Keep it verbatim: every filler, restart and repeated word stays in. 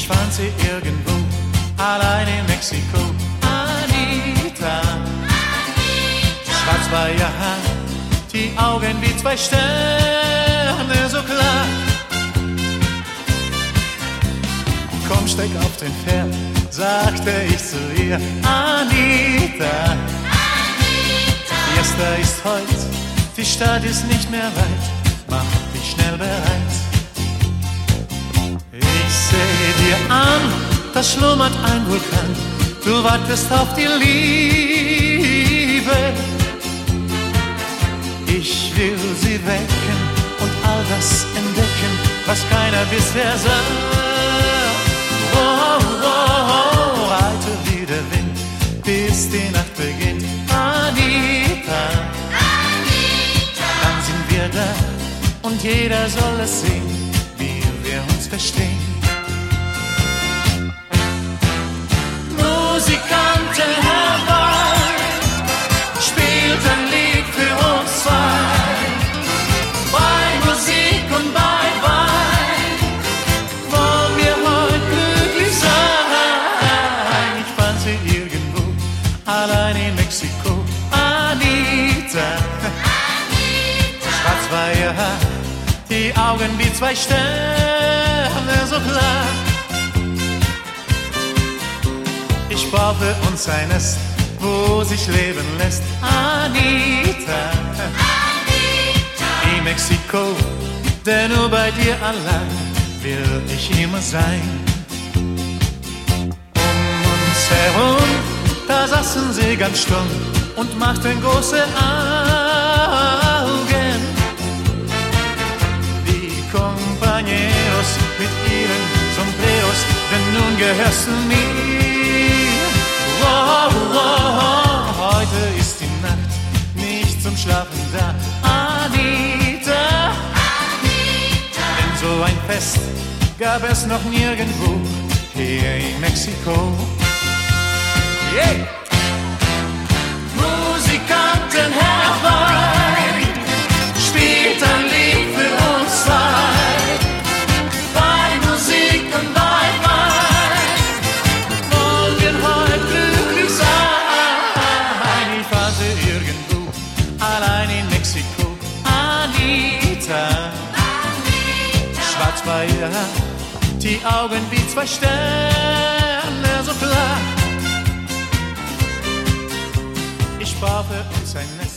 Ich fand sie irgendwo, allein in Mexiko. Anita, Anita. Schwarz war ihr Haar, die Augen wie zwei Sterne, so klar. Komm, steig auf den Pferd, sagte ich zu ihr. Anita, Anita. Fiesta ist heut, die Stadt ist nicht mehr weit, mach dich schnell bereit. Ich sehe dir an, da schlummert ein Vulkan, du wartest auf die Liebe. Ich will sie wecken und all das entdecken, was keiner bisher sah. Oh, oh, oh, reite wie der Wind, bis die Nacht beginnt. Anita, Anita. Dann sind wir da und jeder soll es sehen, wie wir uns verstehen. Musikanten herbei, spielt ein Lied für uns zwei. Bei Musik und bei Wein wollen wir heute glücklich sein. Ich fand sie irgendwo, allein in Mexiko. Anita, Anita. Schwarz war ihr Haar, die Augen wie zwei Sterne, so klar. Ich baue für uns ein Nest, wo sich leben lässt. Anita, Anita. In Mexiko, denn nur bei dir allein will ich immer sein. Um uns herum, da saßen sie ganz stumm und machten große Augen. Die Compañeros mit ihren Sombreros, denn nun gehörst du mir. Oh, oh, oh, heute ist die Nacht nicht zum Schlafen da. Anita, Anita. Denn so ein Fest gab es noch nirgendwo hier in Mexiko. Yeah. Musikanten herbei, spielt ein Lied für uns zwei. Bei Musik und bei Wein wollen wir heute glücklich sein. Ich war sie irgendwo, allein in Mexiko. Anita, Anita. Schwarz war ihr Haar, die Augen wie zwei Sterne, so klar. Ich baue für uns ein Nest.